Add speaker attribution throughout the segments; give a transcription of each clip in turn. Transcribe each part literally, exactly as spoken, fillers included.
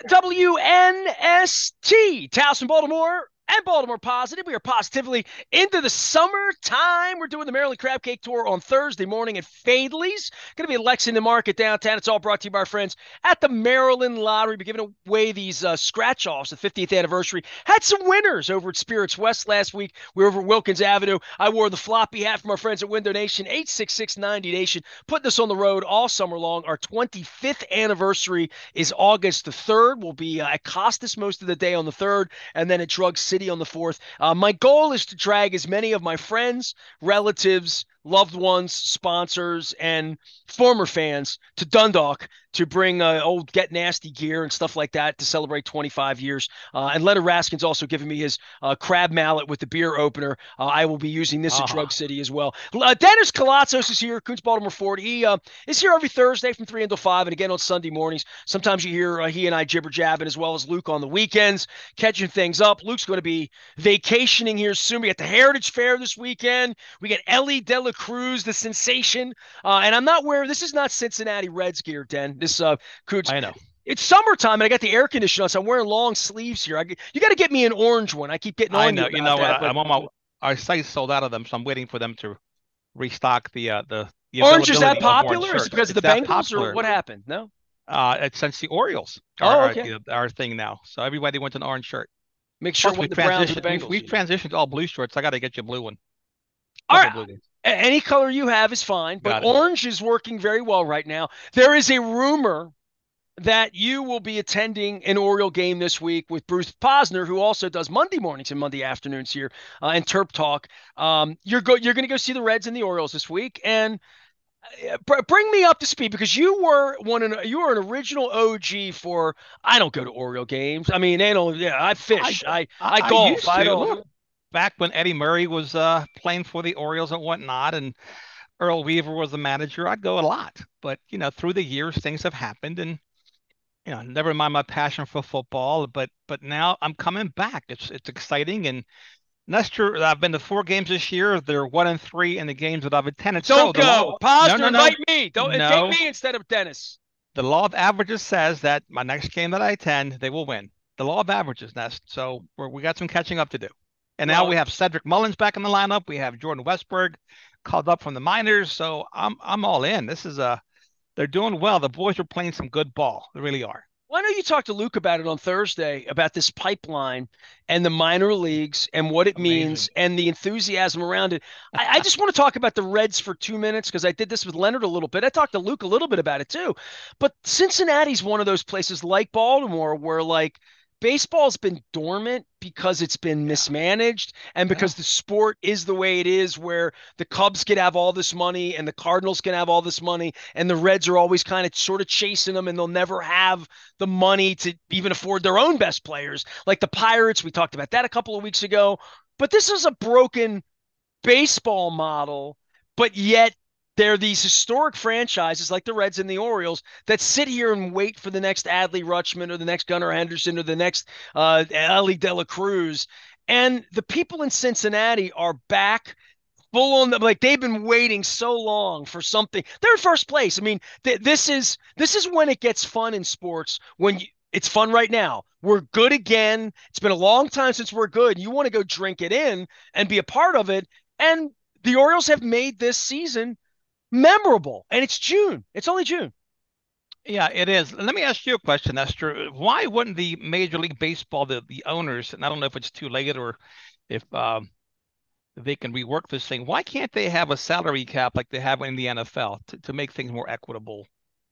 Speaker 1: W N S T, Towson, Baltimore, and Baltimore Positive. We are positively into the summertime. We're doing the Maryland Crab Cake Tour on Thursday morning at Fadley's. Going to be at Lexington Market downtown. It's all brought to you by our friends at the Maryland Lottery. We're giving away these uh, scratch-offs, the fiftieth anniversary. Had some winners over at Spirits West last week. We were over at Wilkins Avenue. I wore the floppy hat from our friends at Window Nation, eight six six ninety Nation, putting us on the road all summer long. Our twenty-fifth anniversary is August the third. We'll be uh, at Costas most of the day on the third, and then at Drug City on the fourth. Uh, my goal is to drag as many of my friends, relatives, loved ones, sponsors, and former fans to Dundalk to bring uh, old Get Nasty gear and stuff like that to celebrate twenty-five years. Uh, and Leonard Raskin's also giving me his uh, crab mallet with the beer opener. Uh, I will be using this uh-huh. at Drug City as well. Uh, Dennis Kalatzos is here, Coons Baltimore Ford. He uh, is here every Thursday from three until five, and again on Sunday mornings. Sometimes you hear uh, he and I jibber jabbing, as well as Luke on the weekends, catching things up. Luke's going to be vacationing here soon. We got the Heritage Fair this weekend. We got Ellie Dela Cruz, the sensation. Uh, and I'm not wearing, this is not Cincinnati Reds gear, Den. This, uh, Coons.
Speaker 2: I know.
Speaker 1: It's summertime, and I got the air conditioner on, so I'm wearing long sleeves here. I, you got to get me an orange one. I keep getting on
Speaker 2: I know.
Speaker 1: you,
Speaker 2: you know
Speaker 1: that,
Speaker 2: what?
Speaker 1: but...
Speaker 2: I'm on my, our site sold out of them, so I'm waiting for them to restock the, uh, the, the
Speaker 1: orange is that popular? Is it because
Speaker 2: it's
Speaker 1: of the Bengals,
Speaker 2: popular.
Speaker 1: or what happened? No?
Speaker 2: Uh, it's since the Orioles
Speaker 1: oh,
Speaker 2: are,
Speaker 1: okay.
Speaker 2: are our thing now. So everybody wants an orange shirt.
Speaker 1: Make sure
Speaker 2: Plus,
Speaker 1: with the Browns and the Bengals.
Speaker 2: We've, we've transitioned to all blue shirts. I got to get you a blue one.
Speaker 1: All right. Any color you have is fine, but orange is working very well right now. There is a rumor that you will be attending an Oriole game this week with Bruce Posner, who also does Monday mornings and Monday afternoons here uh, and Terp Talk. Um, you're go you're going to go see the Reds and the Orioles this week, and uh, br- bring me up to speed, because you were one an, you were an original O G for. I don't go to Oriole games. I mean, they don't. Yeah, I fish. I I, I, I golf. I, I don't.
Speaker 2: Look, back when Eddie Murray was uh, playing for the Orioles and whatnot, and Earl Weaver was the manager, I'd go a lot. But you know, through the years, things have happened, and you know, never mind my passion for football, but but now I'm coming back. It's it's exciting, and Nestor, I've been to four games this year. They're one and three in the games that I've attended.
Speaker 1: Don't
Speaker 2: so
Speaker 1: go. Posner, no, no, no. invite me. Don't
Speaker 2: no.
Speaker 1: take me instead of Dennis.
Speaker 2: The law of averages says that my next game that I attend, they will win. The law of averages, Nest. So we're, we got some catching up to do. And now well, we have Cedric Mullins back in the lineup. We have Jordan Westberg called up from the minors. So I'm I'm all in. This is a they're doing well. The boys are playing some good ball. They really are.
Speaker 1: Well, I know you talked to Luke about it on Thursday, about this pipeline and the minor leagues and what it Amazing. means and the enthusiasm around it. I, I just want to talk about the Reds for two minutes because I did this with Leonard a little bit. I talked to Luke a little bit about it too. But Cincinnati's one of those places like Baltimore where, like, baseball's been dormant because it's been mismanaged and because yeah. the sport is the way it is, where the Cubs can have all this money and the Cardinals can have all this money and the Reds are always kind of sort of chasing them, and they'll never have the money to even afford their own best players. Like the Pirates, we talked about that a couple of weeks ago. But this is a broken baseball model, but yet there are these historic franchises like the Reds and the Orioles that sit here and wait for the next Adley Rutschman or the next Gunnar Henderson or the next uh, Ellie Dela Cruz. And the people in Cincinnati are back full on them. Like, they've been waiting so long for something. They're in first place. I mean, th- this is this is when it gets fun in sports, when you, it's fun right now. We're good again. It's been a long time since we're good. You want to go drink it in and be a part of it. And the Orioles have made this season memorable, and it's June. It's only June.
Speaker 2: Yeah, it is. Let me ask you a question, Esther. Why wouldn't the Major League Baseball, the, the owners, and I don't know if it's too late or if um, they can rework this thing, why can't they have a salary cap like they have in the N F L to, to make things more equitable?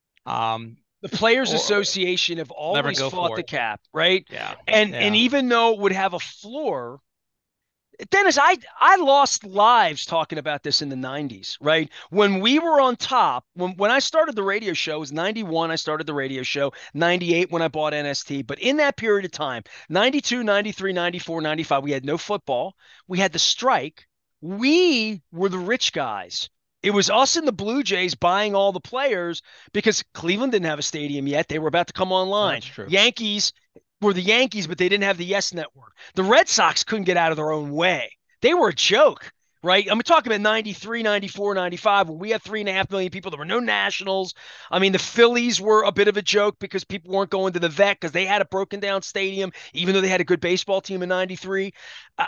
Speaker 2: Um,
Speaker 1: the Players Association have always fought the cap, right?
Speaker 2: Yeah.
Speaker 1: And
Speaker 2: yeah.
Speaker 1: and even though it would have a floor, Dennis, I I lost lives talking about this in the nineties, right? When we were on top, when, when I started the radio show, it was ninety-one, I started the radio show, ninety-eight when I bought N S T. But in that period of time, ninety-two, ninety-three, ninety-four, ninety-five, we had no football. We had the strike. We were the rich guys. It was us and the Blue Jays buying all the players because Cleveland didn't have a stadium yet. They were about to come online.
Speaker 2: That's true.
Speaker 1: Yankees were the Yankees, but they didn't have the Yes Network. The Red Sox couldn't get out of their own way. They were a joke. right? I'm talking about ninety-three, ninety-four, ninety-five, when we had three and a half million people. There were no nationals. I mean, the Phillies were a bit of a joke because people weren't going to the vet because they had a broken down stadium, even though they had a good baseball team in ninety-three. Uh,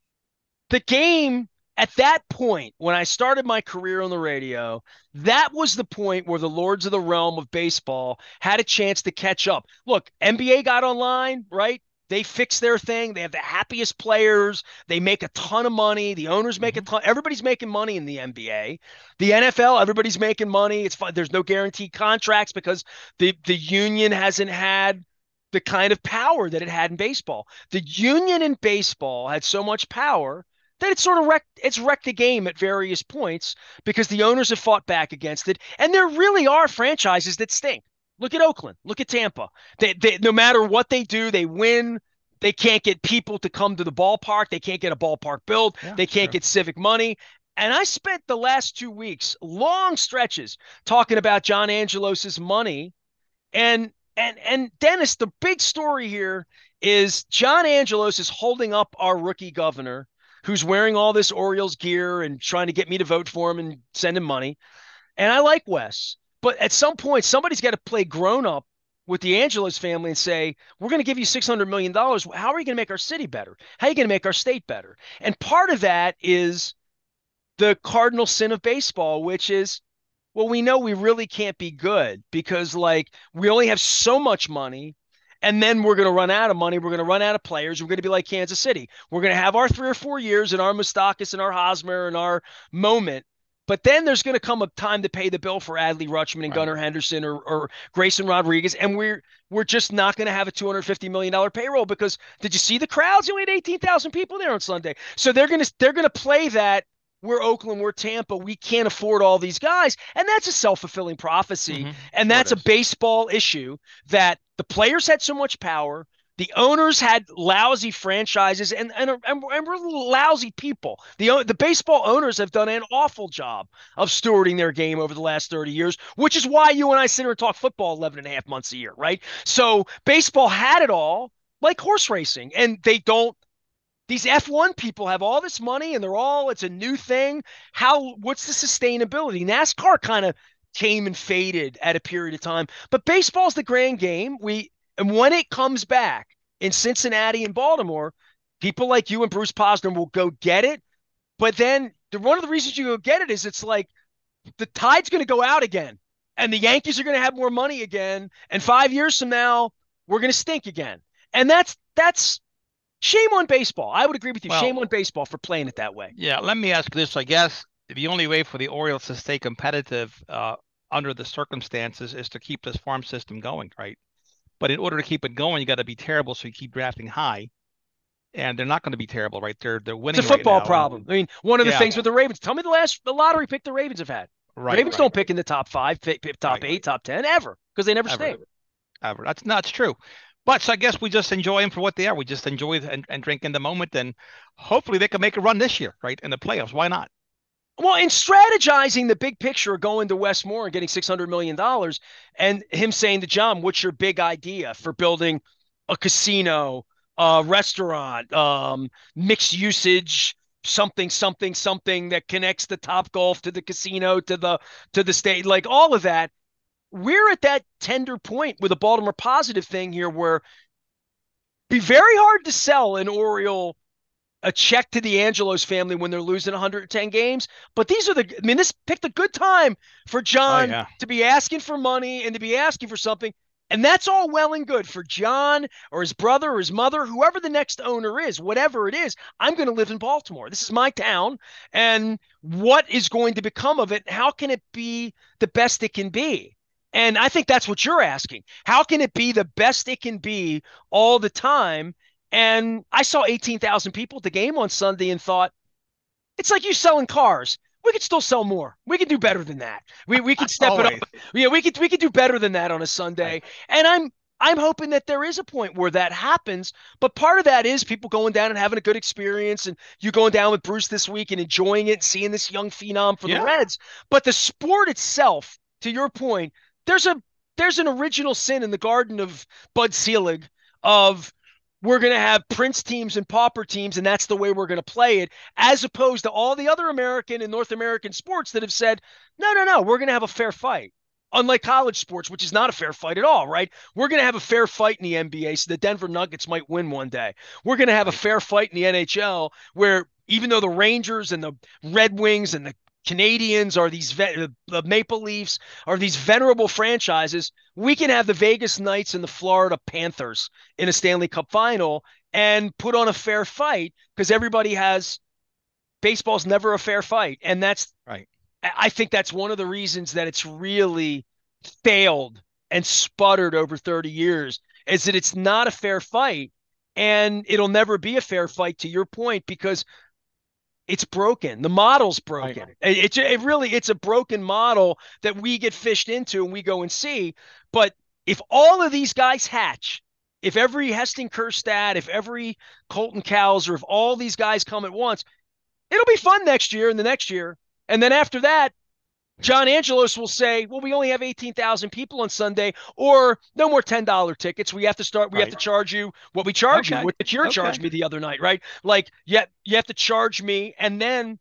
Speaker 1: the game at that point, when I started my career on the radio, that was the point where the lords of the realm of baseball had a chance to catch up. Look, N B A got online, right? They fixed their thing. They have the happiest players. They make a ton of money. The owners make a
Speaker 2: Hmm.
Speaker 1: ton. Everybody's making money in the N B A. The N F L, everybody's making money. It's fine. There's no guaranteed contracts because the the union hasn't had the kind of power that it had in baseball. The union in baseball had so much power that it's sort of wrecked it's wrecked the game at various points because the owners have fought back against it. And there really are franchises that stink. Look at Oakland. Look at Tampa. They, they no matter what they do, they win. They can't get people to come to the ballpark. They can't get a ballpark built.
Speaker 2: Yeah,
Speaker 1: They
Speaker 2: it's
Speaker 1: can't
Speaker 2: true.
Speaker 1: get civic money. And I spent the last two weeks, long stretches, talking about John Angelos's money. And and and Dennis, the big story here is John Angelos is holding up our rookie governor who's wearing all this Orioles gear and trying to get me to vote for him and send him money. And I like Wes. But at some point, somebody's got to play grown up with the Angelos family and say, we're going to give you six hundred million dollars. How are you going to make our city better? How are you going to make our state better? And part of that is the cardinal sin of baseball, which is, well, we know we really can't be good because, like, we only have so much money. And then we're going to run out of money. We're going to run out of players. We're going to be like Kansas City. We're going to have our three or four years and our Mustakis and our Hosmer and our moment. But then there's going to come a time to pay the bill for Adley Rutschman and
Speaker 2: Right.
Speaker 1: Gunnar Henderson or, or Grayson Rodriguez. And we're we're just not going to have a two hundred fifty million dollars payroll because did you see the crowds? You only had eighteen thousand people there on Sunday. So they're going to they're going to play that we're Oakland, we're Tampa, we can't afford all these guys. And that's a self fulfilling prophecy.
Speaker 2: Hmm.
Speaker 1: And
Speaker 2: Sure it
Speaker 1: that's a
Speaker 2: is.
Speaker 1: baseball issue that the players had so much power. The owners had lousy franchises and, and, and, and we're lousy people. The, the baseball owners have done an awful job of stewarding their game over the last thirty years, which is why you and I sit here and talk football eleven and a half months a year, right? So baseball had it all like horse racing, and they don't these F one people have all this money and they're all, it's a new thing. How, what's the sustainability? NASCAR kind of came and faded at a period of time, but baseball's the grand game. We, and when it comes back in Cincinnati and Baltimore, people like you and Bruce Posner will go get it. But then the, one of the reasons you go get it is it's like the tide's going to go out again and the Yankees are going to have more money again. And five years from now, we're going to stink again. And that's, that's, shame on baseball. I would agree with you. Shame on
Speaker 2: Well,
Speaker 1: baseball for playing it that way.
Speaker 2: yeah, let me ask this. I guess the only way for the Orioles to stay competitive uh, under the circumstances is to keep this farm system going, right? But in order to keep it going, you got to be terrible, so you keep drafting high. And they're not going to be terrible, right? They're they're
Speaker 1: It's a
Speaker 2: winning right
Speaker 1: football
Speaker 2: now, and
Speaker 1: problem. I mean, one of the
Speaker 2: yeah,
Speaker 1: things with the Ravens, tell me the last the lottery pick the Ravens have had.
Speaker 2: right,
Speaker 1: Ravens
Speaker 2: right,
Speaker 1: don't pick in the top five, pick, pick top
Speaker 2: right.
Speaker 1: eight, top ten ever because they never
Speaker 2: Ever,
Speaker 1: stink.
Speaker 2: ever. That's not true. But so I guess we just enjoy them for what they are. We just enjoy and, and drink in the moment, and hopefully they can make a run this year, right, in the playoffs. Why not?
Speaker 1: Well, in strategizing the big picture of going to Westmore and getting six hundred million dollars and him saying to John, what's your big idea for building a casino, a restaurant, um, mixed usage, something, something, something that connects the Top Golf to the casino, to the, to the state, like all of that. We're at that tender point with a Baltimore Positive thing here where it'd be very hard to sell an Oriole a check to the Angelos family when they're losing one hundred ten games. But these are the, I mean, this picked a good time for
Speaker 2: Oh
Speaker 1: John
Speaker 2: yeah.
Speaker 1: to be asking for money and to be asking for something. And that's all well and good for John or his brother or his mother, whoever the next owner is, whatever it is. I'm going to live in Baltimore. This is my town. And what is going to become of it? How can it be the best it can be? And I think that's what you're asking. How can it be the best it can be all the time? And I saw eighteen thousand people at the game on Sunday and thought, it's like you selling cars. We could still sell more. We could do better than that. We we could step it up.
Speaker 2: Always.
Speaker 1: Yeah, we could we could do better than that on a
Speaker 2: Right.
Speaker 1: Sunday. And I'm I'm hoping that there is a point where that happens. But part of that is people going down and having a good experience, and you going down with Bruce this week and enjoying it, seeing this young phenom for the
Speaker 2: Yeah.
Speaker 1: Reds. But the sport itself, to your point, there's a there's an original sin in the garden of Bud Selig of we're going to have prince teams and pauper teams, and that's the way we're going to play it, as opposed to all the other American and North American sports that have said, no, no, no, we're going to have a fair fight. Unlike college sports, which is not a fair fight at all, right? We're going to have a fair fight in the N B A, so the Denver Nuggets might win one day. We're going to have a
Speaker 2: Right.
Speaker 1: fair fight in the N H L, where even though the Rangers and the Red Wings and the Canadians are these the Maple Leafs are these venerable franchises, we can have the Vegas Knights and the Florida Panthers in a Stanley Cup final and put on a fair fight, because everybody has baseball's never a fair fight. And that's,
Speaker 2: Right.
Speaker 1: I think that's one of the reasons that it's really failed and sputtered over thirty years, is that it's not a fair fight, and it'll never be a fair fight, to your point, because it's broken. The model's
Speaker 2: Right.
Speaker 1: broken. It, it, it really, it's a broken model that we get fished into and we go and see. But if all of these guys hatch, if every Heston Kjerstad, if every Colton Cowles, or if all these guys come at once, it'll be fun next year and the next year. And then after that, John Angelos will say, well, we only have eighteen thousand people on Sunday, or no more ten dollar tickets. We have to start, we have
Speaker 2: Right.
Speaker 1: to charge you what we charge you,
Speaker 2: Okay.
Speaker 1: what did you
Speaker 2: Okay.
Speaker 1: charge me the other night, right? Like, yeah, you have to charge me. And then,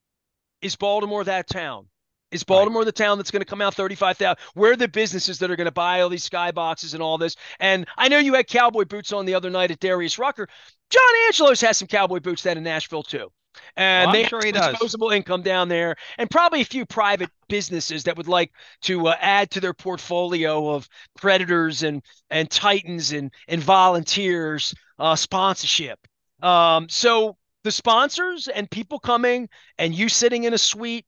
Speaker 1: is Baltimore that town? Is
Speaker 2: Right.
Speaker 1: Baltimore the town that's going to come out thirty-five thousand? Where are the businesses that are going to buy all these skyboxes and all this? And I know you had cowboy boots on the other night at Darius Rucker. John Angelos has some cowboy boots down in Nashville too.
Speaker 2: Oh,
Speaker 1: And
Speaker 2: I'm
Speaker 1: they have
Speaker 2: sure he
Speaker 1: some
Speaker 2: does.
Speaker 1: disposable income down there, and probably a few private businesses that would like to uh, add to their portfolio of Predators and and Titans and and volunteers uh, sponsorship. Um, so the sponsors and people coming, and you sitting in a suite,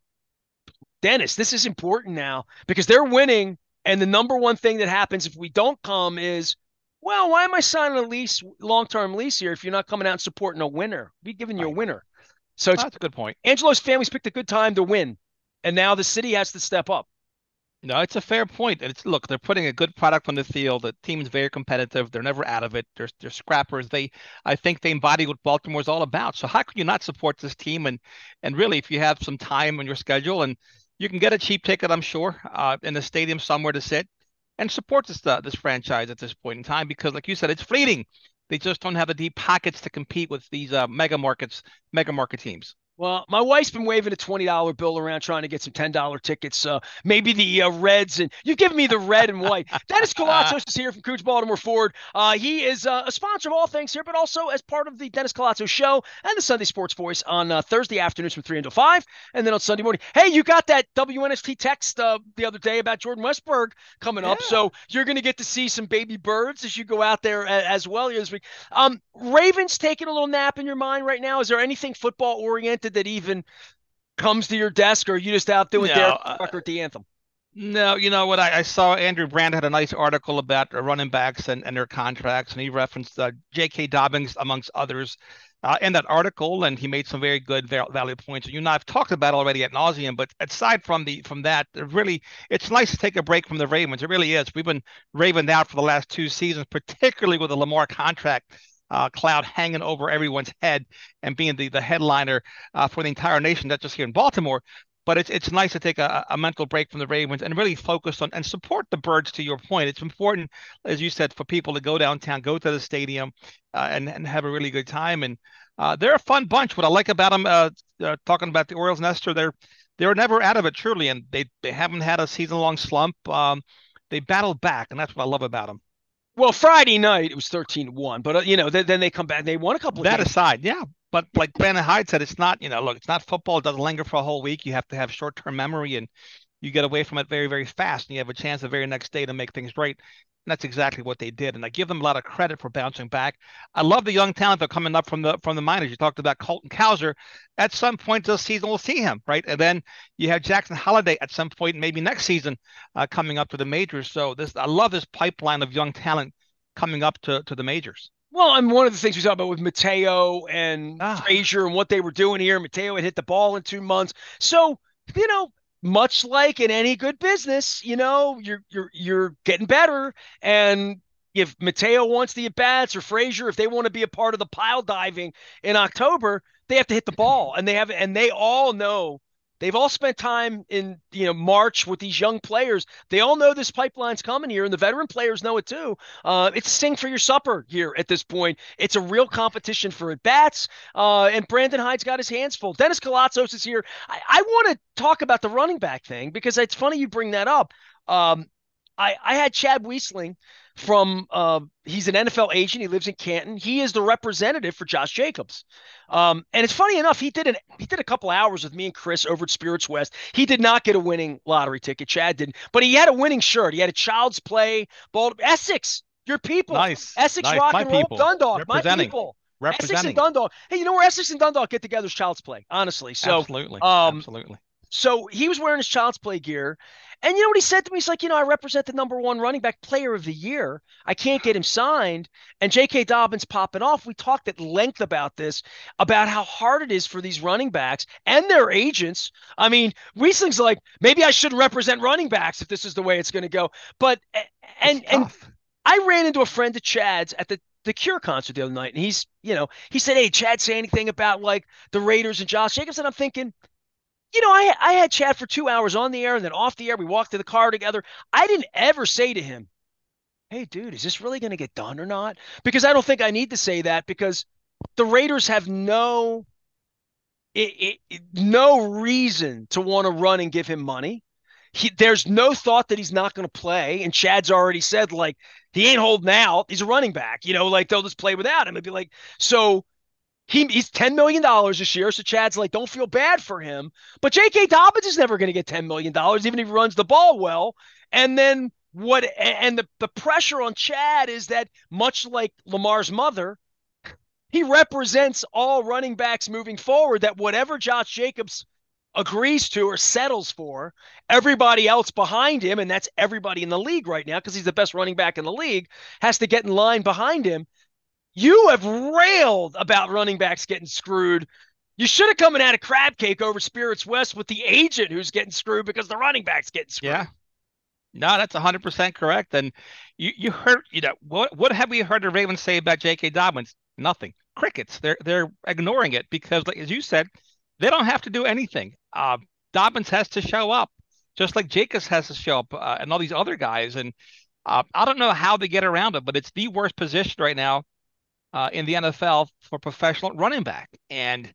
Speaker 1: Dennis, this is important now because they're winning. And the number one thing that happens if we don't come is, well, why am I signing a lease, long term lease here, if you're not coming out and supporting a winner? Be giving you a
Speaker 2: Right.
Speaker 1: winner. So
Speaker 2: Oh,
Speaker 1: it's
Speaker 2: that's a good point.
Speaker 1: Angelo's family's picked a good time to win. And now the city has to step up.
Speaker 2: No, it's a fair point. And it's look, they're putting a good product on the field. The team's very competitive. They're never out of it. They're they're scrappers. They I think they embody what Baltimore's all about. So how can you not support this team? And and really, if you have some time on your schedule and you can get a cheap ticket, I'm sure, uh, in the stadium somewhere to sit and support this uh, this franchise at this point in time, because like you said, it's fleeting. They just don't have the deep pockets to compete with these uh, mega markets, mega market teams.
Speaker 1: Well, my wife's been waving a twenty dollar bill around trying to get some ten dollar tickets. Uh, maybe the uh, Reds, and you've given me the red and white. Dennis Colatzos is here from Cooch Baltimore Ford. Uh, he is uh, a sponsor of all things here, but also as part of the Dennis Colatzos Show and the Sunday Sports Voice on uh, Thursday afternoons from three until five, and then on Sunday morning. Hey, you got that W N S T text uh, the other day about Jordan Westberg coming up,
Speaker 2: Yeah.
Speaker 1: so you're going to get to see some baby birds as you go out there a- as well here this week. Um, Ravens taking a little nap in your mind right now? Is there anything football oriented that even comes to your desk, or are you just out doing
Speaker 2: No,
Speaker 1: Derek
Speaker 2: uh,
Speaker 1: Rucker at the anthem?
Speaker 2: no, you know what? I, I saw Andrew Brand had a nice article about the running backs and, and their contracts, and he referenced uh, J K. Dobbins amongst others uh, in that article, and he made some very good, val- valid points. You and I have talked about it already at nauseum, but aside from the from that, it really, it's nice to take a break from the Ravens. It really is. We've been raving out for the last two seasons, particularly with the Lamar contract uh, cloud hanging over everyone's head and being the the headliner uh, for the entire nation, not just here in Baltimore. But it's it's nice to take a, a mental break from the Ravens and really focus on and support the Birds. To your point, it's important, as you said, for people to go downtown, go to the stadium, uh, and and have a really good time. And uh, they're a fun bunch. What I like about them, uh, uh, talking about the Orioles, Nestor, they're they're never out of it, truly, and they they haven't had a season long slump. Um, they battled back, and that's what I love about them.
Speaker 1: Well, Friday night it was thirteen to one, but uh, you know, then, then they come back. They won a couple of
Speaker 2: That
Speaker 1: games.
Speaker 2: aside, yeah. But like Brandon Hyde said, it's not, you know, look, it's not football. It doesn't linger for a whole week. You have to have short term memory and you get away from it very, very fast. And you have a chance the very next day to make things right. And that's exactly what they did. And I give them a lot of credit for bouncing back. I love the young talent that are coming up from the from the minors. You talked about Colton Cowser. At some point this season, we'll see him, right? And then you have Jackson Holiday at some point, maybe next season, uh, coming up to the majors. So this, I love this pipeline of young talent coming up to, to the majors.
Speaker 1: Well, and one of the things we talked about with Mateo and
Speaker 2: Ah,
Speaker 1: Frazier and what they were doing here, Mateo had hit the ball in two months. So, you know, much like in any good business, you know, you're you're you're getting better. And if Mateo wants the at bats, or Frazier, if they want to be a part of the pile diving in October, they have to hit the ball. And they have and they all know They've all spent time in, you know, March with these young players. They all know this pipeline's coming here, and the veteran players know it too. Uh, it's sing for your supper here at this point. It's a real competition for at bats, uh, and Brandon Hyde's got his hands full. Dennis Kalatzos is here. I, I want to talk about the running back thing because it's funny you bring that up. Um, I, I had Chad Weisling from uh, he's an N F L agent. He lives in Canton. He is the representative for Josh Jacobs. Um, and it's funny enough, he did an he did a couple hours with me and Chris over at Spirits West. He did not get a winning lottery ticket. Chad didn't, but he had a winning shirt. He had a Child's Play ball. Essex, your people.
Speaker 2: Nice.
Speaker 1: Essex
Speaker 2: nice.
Speaker 1: Rock
Speaker 2: My
Speaker 1: and Roll
Speaker 2: people.
Speaker 1: Dundalk. My
Speaker 2: Representing.
Speaker 1: people.
Speaker 2: Representing.
Speaker 1: Essex and Dundalk. Hey, you know where Essex and Dundalk get together is Child's Play, honestly. So
Speaker 2: Absolutely.
Speaker 1: um,
Speaker 2: Absolutely.
Speaker 1: So he was wearing his Child's Play gear. And you know what he said to me? He's like, you know, I represent the number one running back player of the year. I can't get him signed. And J K. Dobbins popping off. We talked at length about this, about how hard it is for these running backs and their agents. I mean, Wiesling's like, maybe I shouldn't represent running backs if this is the way it's going to go. But, and, and I ran into a friend of Chad's at the the Cure concert the other night. And he's, you know, he said, hey, Chad, say anything about like the Raiders and Josh Jacobs. And I'm thinking, you know, I I had Chad for two hours on the air and then off the air. We walked to the car together. I didn't ever say to him, hey, dude, is this really going to get done or not? Because I don't think I need to say that because the Raiders have no it, it, no reason to want to run and give him money. He, there's no thought that he's not going to play. And Chad's already said, like, he ain't holding out. He's a running back. You know, like, they'll just play without him. It'd be like, so He, he's ten million dollars this year, so Chad's like, don't feel bad for him. But J K. Dobbins is never going to get ten million dollars, even if he runs the ball well. And then what? And the, the pressure on Chad is that, much like Lamar's mother, he represents all running backs moving forward, that whatever Josh Jacobs agrees to or settles for, everybody else behind him, and that's everybody in the league right now because he's the best running back in the league, has to get in line behind him. You have railed about running backs getting screwed. You should have come and had a crab cake over Spirits West with the agent who's getting screwed because the running back's getting screwed.
Speaker 2: Yeah. No, that's one hundred percent correct. And you, you heard, you know, what what have we heard the Ravens say about J K. Dobbins? Nothing. Crickets. They're they're ignoring it because, like, as you said, they don't have to do anything. Uh, Dobbins has to show up, just like Jacobs has to show up, uh, and all these other guys. And uh, I don't know how they get around it, but it's the worst position right now Uh, in the N F L for professional running back. And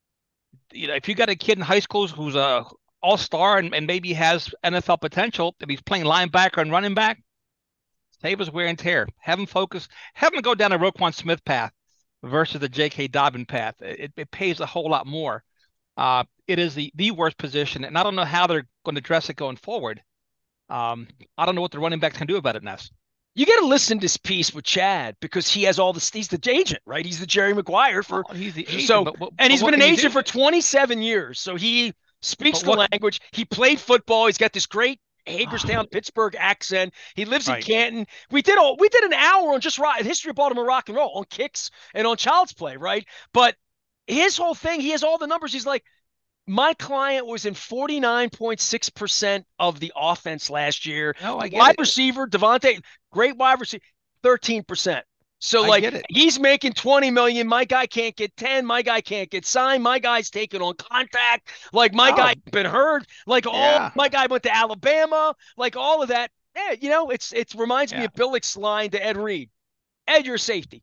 Speaker 2: you know, if you got a kid in high school who's a all-star and, and maybe has N F L potential, if he's playing linebacker and running back, save his wear and tear. Have him focus, have him go down a Roquan Smith path versus the J K. Dobbins path. It, it pays a whole lot more. Uh, it is the, the worst position, and I don't know how they're going to address it going forward. Um, I don't know what the running backs can do about it, Ness.
Speaker 1: You got to listen to this piece with Chad because he has all the, he's the agent, right? He's the Jerry Maguire for,
Speaker 2: oh, he's the agent,
Speaker 1: so,
Speaker 2: but, but,
Speaker 1: and he's
Speaker 2: but
Speaker 1: been an
Speaker 2: he
Speaker 1: agent for twenty-seven years. So he speaks the
Speaker 2: what,
Speaker 1: language. He played football. He's got this great Hagerstown, oh, Pittsburgh accent. He lives right. in Canton. We did all, we did an hour on just rock, history of Baltimore rock and roll, on kicks and on Child's Play, right? But his whole thing, he has all the numbers. He's like, my client was in forty-nine point six percent of the offense last year.
Speaker 2: No, I get
Speaker 1: wide
Speaker 2: it.
Speaker 1: receiver, Devontae, great wide receiver, thirteen percent. So, like, he's making twenty million. My guy can't get ten. My guy can't get signed. My guy's taking on contact. Like, my oh. guy been hurt. Like, all yeah. my guy went to Alabama. Like, all of that. Yeah, you know, it's it reminds yeah. me of Billick's line to Ed Reed. Ed, you're safety.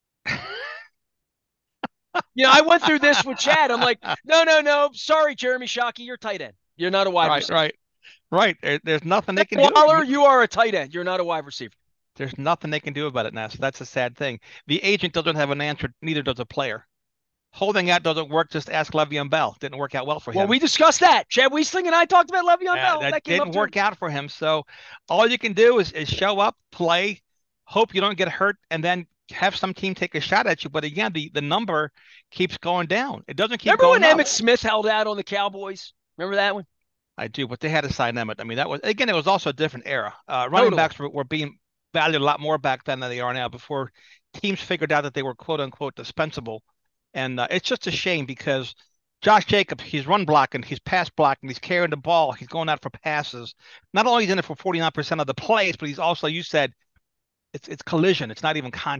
Speaker 1: You know, I went through this with Chad. I'm like, no, no, no. Sorry, Jeremy Shockey, you're tight end. You're not a wide
Speaker 2: right,
Speaker 1: receiver.
Speaker 2: Right, right, right. There's nothing they can
Speaker 1: Waller,
Speaker 2: do.
Speaker 1: Waller, you are a tight end. You're not a wide receiver.
Speaker 2: There's nothing they can do about it now. So that's a sad thing. The agent doesn't have an answer. Neither does a player. Holding out doesn't work. Just ask Le'Veon Bell. Didn't work out well for him.
Speaker 1: Well, we discussed that. Chad Weisling and I talked about Le'Veon
Speaker 2: uh,
Speaker 1: Bell.
Speaker 2: That,
Speaker 1: that
Speaker 2: didn't work to... out for him. So all you can do is, is show up, play, hope you don't get hurt, and then have some team take a shot at you. But again, the, the number keeps going down. It doesn't keep
Speaker 1: Remember
Speaker 2: going
Speaker 1: when
Speaker 2: up.
Speaker 1: Emmitt Smith held out on the Cowboys? Remember that one?
Speaker 2: I do, but they had to sign Emmitt. I mean, that was, again, it was also a different era. Uh, running totally. backs were, were being valued a lot more back then than they are now, before teams figured out that they were quote unquote dispensable. And uh, it's just a shame because Josh Jacobs, he's run blocking, he's pass blocking, he's carrying the ball, he's going out for passes. Not only is he in it for forty-nine percent of the plays, but he's also, you said, it's it's collision. It's not even contact.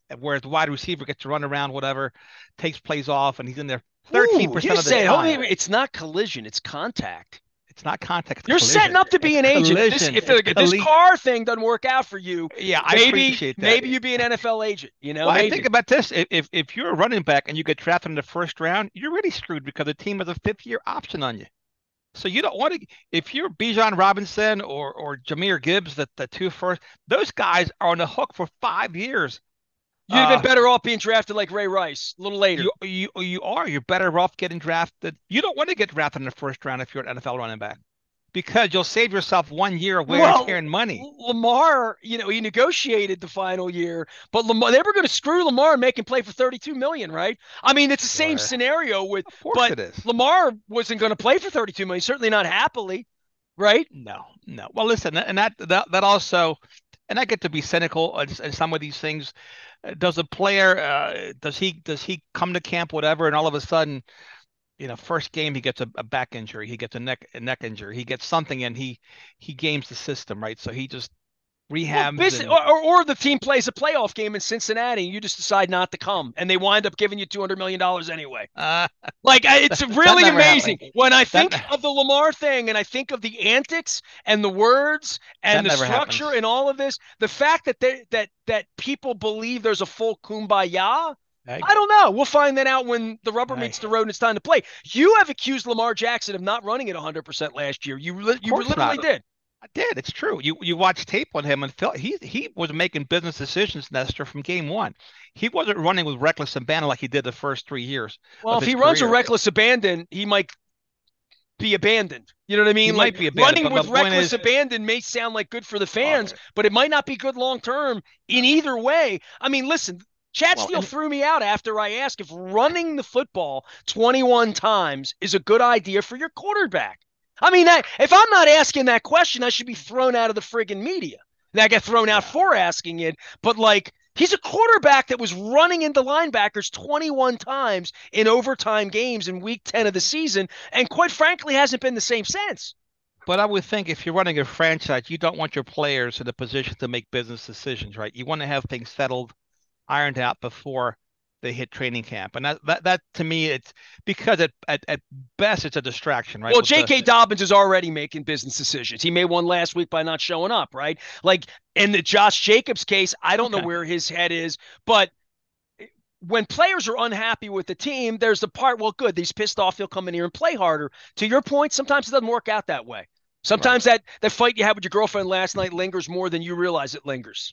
Speaker 2: whereas the wide receiver gets to run around, whatever, takes plays off, and he's in there
Speaker 1: Ooh, you
Speaker 2: thirteen percent of the
Speaker 1: said, hold
Speaker 2: time.
Speaker 1: on, it's not collision, it's contact.
Speaker 2: It's not contact, it's
Speaker 1: You're setting
Speaker 2: collision.
Speaker 1: up to
Speaker 2: It's
Speaker 1: be an agent. If this
Speaker 2: collision.
Speaker 1: if,
Speaker 2: It's
Speaker 1: if this
Speaker 2: colli
Speaker 1: car thing doesn't work out for you,
Speaker 2: Yeah, I
Speaker 1: maybe
Speaker 2: appreciate that.
Speaker 1: maybe you be an N F L agent. You know,
Speaker 2: Well, I think
Speaker 1: maybe.
Speaker 2: about this. If, if if you're a running back and you get drafted in the first round, you're really screwed because the team has a fifth year option on you. So you don't want to, if you're Bijan Robinson or or Jahmyr Gibbs, the, the two first, those guys are on the hook for five years.
Speaker 1: You'd have
Speaker 2: Uh,
Speaker 1: been better off being drafted like Ray Rice a little later.
Speaker 2: you you you are. You're better off getting drafted. You don't want to get drafted in the first round if you're an N F L running back because you'll save yourself one year of wear and tear
Speaker 1: Well,
Speaker 2: and money.
Speaker 1: Lamar, you know, he negotiated the final year, but Lamar, they were going to screw Lamar and make him play for thirty-two million, right? I mean, it's the same
Speaker 2: Sure.
Speaker 1: scenario with,
Speaker 2: Of course
Speaker 1: but
Speaker 2: it is.
Speaker 1: Lamar wasn't going to play for thirty-two million, certainly not happily, right?
Speaker 2: No, no. Well, listen, and that that that also, and I get to be cynical on some of these things. Uh, Does a player, uh, does he does he come to camp, whatever, and all of a sudden, you know, first game he gets a, a back injury, he gets a neck a neck injury, he gets something, and he he games the system, right? So he just
Speaker 1: Well,
Speaker 2: rehabs
Speaker 1: basically,
Speaker 2: and
Speaker 1: or, or, or the team plays a playoff game in Cincinnati, and you just decide not to come, and they wind up giving you two hundred million dollars anyway.
Speaker 2: uh,
Speaker 1: Like, it's
Speaker 2: that
Speaker 1: really
Speaker 2: never
Speaker 1: amazing
Speaker 2: happened.
Speaker 1: when I
Speaker 2: That
Speaker 1: think of the Lamar thing and I think of the antics and the words
Speaker 2: that
Speaker 1: and the
Speaker 2: never
Speaker 1: structure
Speaker 2: happens.
Speaker 1: and all of this. The fact that they, that that people believe there's a full kumbaya,
Speaker 2: Hey,
Speaker 1: I don't know. We'll find that out when the rubber
Speaker 2: hey,
Speaker 1: meets the road and it's time to play. You have accused Lamar Jackson of not running it one hundred percent last year. You
Speaker 2: of
Speaker 1: you
Speaker 2: course
Speaker 1: literally
Speaker 2: not.
Speaker 1: did.
Speaker 2: I did. It's true. You you watch tape on him and felt he he was making business decisions, Nestor, from game one. He wasn't running with reckless abandon like he did the first three years
Speaker 1: Well,
Speaker 2: of
Speaker 1: if
Speaker 2: his
Speaker 1: he runs a
Speaker 2: career.
Speaker 1: reckless abandon, he might be abandoned. You know what I
Speaker 2: He
Speaker 1: mean? Like
Speaker 2: might be a bad,
Speaker 1: running
Speaker 2: but my
Speaker 1: with
Speaker 2: point
Speaker 1: reckless
Speaker 2: is,
Speaker 1: abandon may sound like good for the
Speaker 2: uh,
Speaker 1: fans, but it might not be good long term in either way. I mean, listen, Chat
Speaker 2: well,
Speaker 1: Steele
Speaker 2: and
Speaker 1: threw me out after I asked if running the football twenty-one times is a good idea for your quarterback. I mean, that, if I'm not asking that question, I should be thrown out of the friggin' media. And I get thrown out
Speaker 2: yeah,
Speaker 1: for asking it, but like, he's a quarterback that was running into linebackers twenty-one times in overtime games in week ten of the season, and quite frankly, hasn't been the same since.
Speaker 2: but I would think if you're running a franchise, you don't want your players in a position to make business decisions, right? You want to have things settled, ironed out before they hit training camp, and that that, that to me, it's because at, at at best it's a distraction, right?
Speaker 1: Well,
Speaker 2: With the
Speaker 1: J K. Dobbins is already making business decisions. He made one last week by not showing up, right? Like in the Josh Jacobs case, I don't know
Speaker 2: okay,
Speaker 1: where his head is, but when players are unhappy with the team, there's the part, well, good, he's pissed off, he'll come in here and play harder. To your point, sometimes it doesn't work out that way.
Speaker 2: right.
Speaker 1: Sometimes that, that fight you had with your girlfriend last night lingers more than you realize it lingers.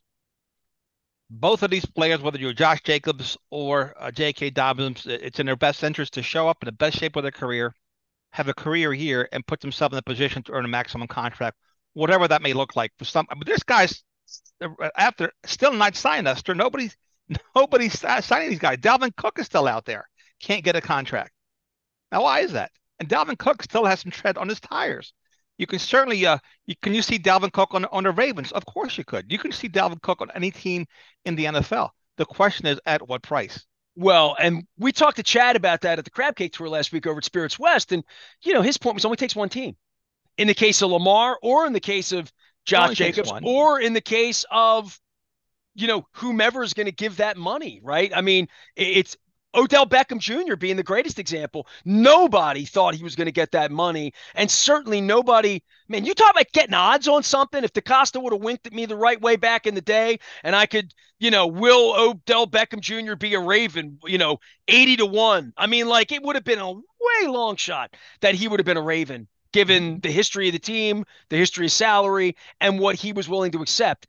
Speaker 2: Both of these players, whether you're Josh Jacobs or uh, J K. Dobbins, it's in their best interest to show up in the best shape of their career, have a career year, and put themselves in a position to earn a maximum contract, whatever that may look like. For some, but this guy's after still not signed us. Nobody's nobody's signing these guys. Dalvin Cook is still out there, can't get a contract. Now, why is that? And Dalvin Cook still has some tread on his tires. You can certainly, uh, you, can you see Dalvin Cook on on the Ravens? Of course you could. You can see Dalvin Cook on any team in the N F L. The question is at what price?
Speaker 1: Well, and we talked to Chad about that at the Crab Cake Tour last week over at Spirits West. And, you know, his point was it only takes one team. In the case of Lamar, or in the case of
Speaker 2: It
Speaker 1: Josh
Speaker 2: only takes
Speaker 1: Jacobs,
Speaker 2: one.
Speaker 1: or in the case of, you know, whomever is going to give that money, right? I mean, it's Odell Beckham Junior being the greatest example. Nobody thought he was going to get that money. And certainly nobody, man, you talk about getting odds on something. If DaCosta would have winked at me the right way back in the day, and I could, you know, will Odell Beckham Junior be a Raven, you know, eighty to one? I mean, like, it would have been a way long shot that he would have been a Raven, given the history of the team, the history of salary, and what he was willing to accept.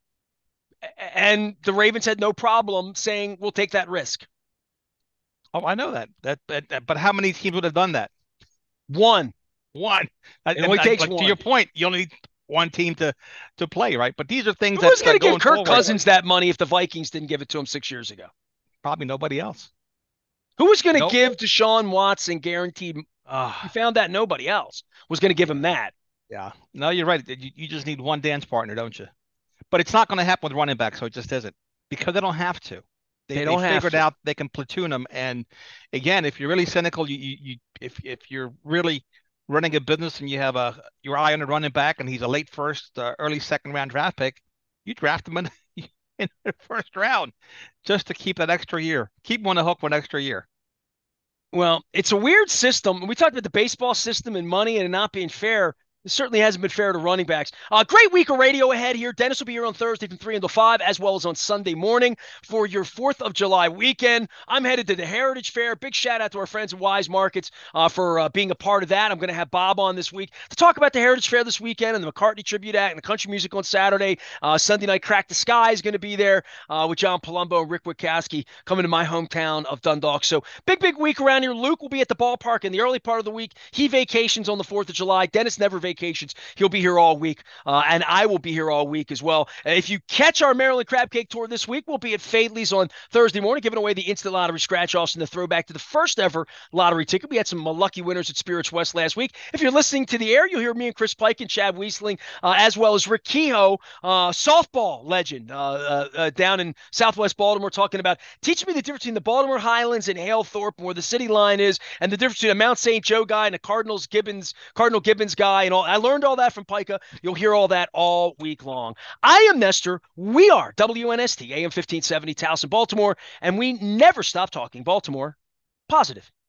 Speaker 1: And the Ravens had no problem saying, we'll take that risk.
Speaker 2: Oh, I know that. That, that but how many teams would have done that?
Speaker 1: One.
Speaker 2: One. And,
Speaker 1: It only
Speaker 2: and
Speaker 1: takes
Speaker 2: like to
Speaker 1: one.
Speaker 2: your point, you only need one team to to play, right? But these are things
Speaker 1: Who
Speaker 2: that
Speaker 1: was
Speaker 2: uh,
Speaker 1: going to give
Speaker 2: going
Speaker 1: Kirk
Speaker 2: forward,
Speaker 1: Cousins that money if the Vikings didn't give it to him six years ago?
Speaker 2: probably nobody else.
Speaker 1: Who was going to
Speaker 2: Nope.
Speaker 1: give Deshaun Watson guaranteed?
Speaker 2: Uh,
Speaker 1: You found that nobody else was going to give him
Speaker 2: yeah,
Speaker 1: that.
Speaker 2: yeah. No, you're right. You, you just need one dance partner, don't you? But it's not going to happen with running back, so it just isn't because they don't have to. They
Speaker 1: They
Speaker 2: they
Speaker 1: don't have
Speaker 2: figured
Speaker 1: to.
Speaker 2: out they can platoon them. And again, if you're really cynical, you you, you if if you're really running a business and you have a your eye on a running back and he's a late first, uh, early second round draft pick, you draft him in in the first round just to keep that extra year, keep them on the hook for an extra year.
Speaker 1: Well, it's a weird system. We talked about the baseball system and money and it not being fair. It certainly hasn't been fair to running backs. Uh, great week of radio ahead here. Dennis will be here on Thursday from three until five, as well as on Sunday morning for your fourth of July weekend. I'm headed to the Heritage Fair. Big shout out to our friends at Wise Markets uh, for uh, being a part of that. I'm going to have Bob on this week to talk about the Heritage Fair this weekend and the McCartney Tribute Act and the country music on Saturday. Uh, Sunday night, Crack the Sky is going to be there uh, with John Palumbo and Rick Witkowski coming to my hometown of Dundalk. So big, big week around here. Luke will be at the ballpark in the early part of the week. He vacations on the fourth of July. Dennis never vacations. He'll be here all week, uh, and I will be here all week as well. If you catch our Maryland Crab Cake Tour this week, we'll be at Fadley's on Thursday morning, giving away the instant lottery scratch-offs and the throwback to the first ever lottery ticket. We had some lucky winners at Spirits West last week. If you're listening to the air, you'll hear me and Chris Pike and Chad Wiesling, uh, as well as Rick Kehoe, uh, softball legend uh, uh, uh, down in Southwest Baltimore, talking about teaching me the difference between the Baltimore Highlands and Hale Thorpe, where the city line is, and the difference between a Mount Saint Joe guy and a Cardinals Gibbons, Cardinal Gibbons guy, and all. I learned all that from Pica. You'll hear all that all week long. I am Nestor. We are W N S T, A M fifteen seventy, Towson, Baltimore, and we never stop talking Baltimore positive.